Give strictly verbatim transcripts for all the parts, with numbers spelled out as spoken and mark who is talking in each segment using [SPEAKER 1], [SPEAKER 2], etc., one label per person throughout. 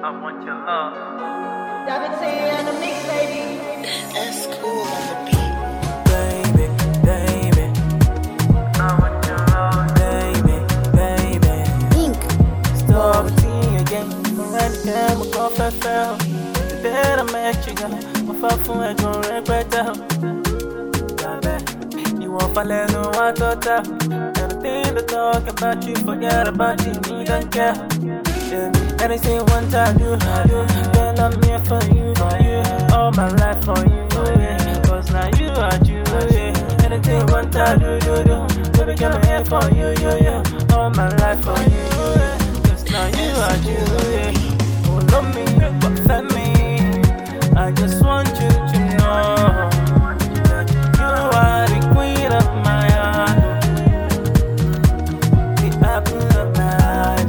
[SPEAKER 1] I want your love.
[SPEAKER 2] David say on the mix, baby.
[SPEAKER 3] That's cool on the beat.
[SPEAKER 4] Baby, baby,
[SPEAKER 1] I want your love.
[SPEAKER 4] baby, baby.
[SPEAKER 3] Pink.
[SPEAKER 4] Stop it again. When the game will go for fell. The day I met you, girl. My far from a gun regret. You won't fall in love with what I everything they talk about you, forget about you, me don't care. Yeah. Anything one time do, I do. Girl, I'm here for you, for you. All my life for you, yeah. Cause now you are you, yeah. Anything one time do, do, do. Baby, girl, I'm here for you, yeah, yeah. All my life for you, yeah. Cause now you are you, yeah. Oh, love me, but for me, I just want you to know that you are the queen of my heart, the apple of my eye.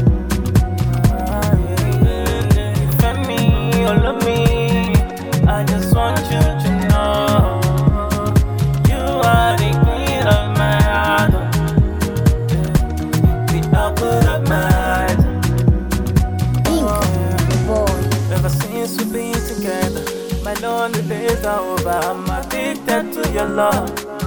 [SPEAKER 4] For me, all of me, I just want you to know you are the queen of my heart, the apple of my eye.
[SPEAKER 3] Pink. Boy.
[SPEAKER 4] Ever since we've been together, my lonely days are over. I'm addicted to your love,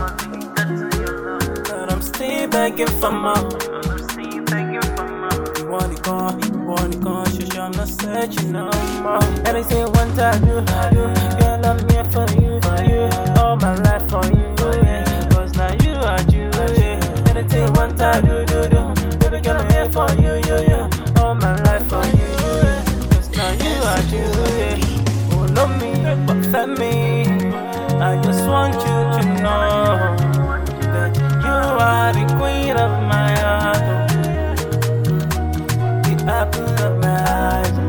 [SPEAKER 4] but I'm still begging for more.
[SPEAKER 1] I'm still begging for more.
[SPEAKER 4] You want it gone, you want it gone. Sure, sure, I'm not searching no more. Anything one time do, I do. Girl, I'm here for you, for you. All my life for you, yeah. Cause now you are you, yeah. Anything one time do, do, do. Baby girl, I'm here for you, yeah, yeah. All my life for you, yeah. Cause now you are you, yeah. Oh, love me, but for me, I just want you to know that you are the queen of my heart, the apple of my eyes.